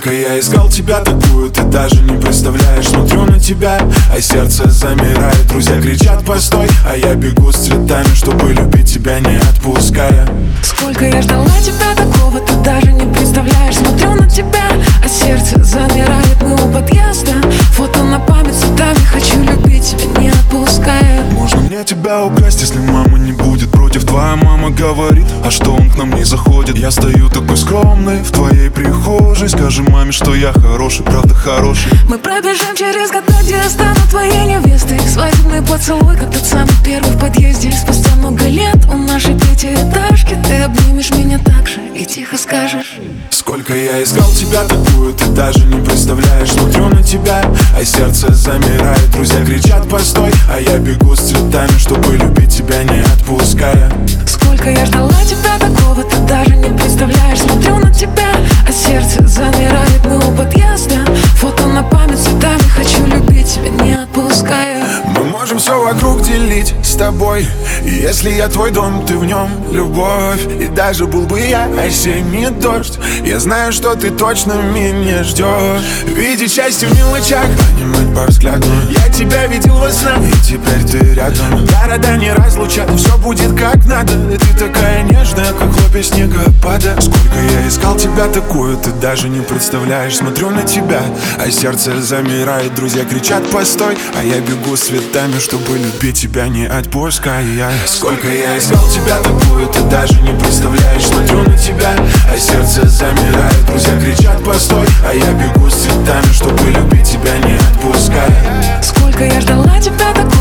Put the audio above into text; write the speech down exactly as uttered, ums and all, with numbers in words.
Сколько я искал тебя такую, ты даже не представляешь. Смотрю на тебя, а сердце замирает. Друзья кричат постой, а я бегу с цветами, чтобы любить тебя не отпуская. Сколько я ждала тебя такого, ты даже не представляешь. Смотрю на тебя, а сердце замирает. Мы у подъезда, фото на память цветами. Хочу любить тебя не отпуская. Можно мне тебя украсть, если мама не будет против? Твоя мама говорит, а что он к нам не заходит? Я стою такой скромный в твоей прихожей. Скажи маме, что я хороший, правда хороший. Мы пробежим через года, где я стану твоей невестой. Свадебный поцелуй, как тот самый первый в подъезде. Спустя много лет у нашей пятиэтажки ты обнимешь меня так же и тихо скажешь: сколько я искал тебя такую, ты даже не представляешь. Смотрю на тебя, а сердце замирает. Друзья кричат постой, а я бегу с цветами, чтобы любить тебя не отпуская. Сколько я ждала тебя такого, ты даже не представляешь. Смотрю на тебя, а сердце замирает. Мы у подъезда, фото на память цветами. Хочу любить тебя не отпуская. Мы можем все вокруг делить с тобой. И если я твой дом, ты в нем любовь. И даже был бы я осенний дождь, я знаю, что ты точно меня ждешь. Видеть счастье в мелочах, понимать по взгляду. Я тебя видел во снах, и теперь ты рядом. Города не разлучат, все будет как надо. И ты такая нежная, как хлопья снегопада. Сколько я искал тебя такую, ты даже не представляешь. Смотрю на тебя, а сердце замирает. Друзья кричат постой, а я бегу с цветами, чтобы любить тебя не отпуская. Сколько я искал тебя такую, ты даже не представляешь. Смотрю на тебя, а сердце замирает. Друзья кричат постой, а я бегу с цветами, чтобы любить тебя не отпуская. Сколько я ждала тебя такую,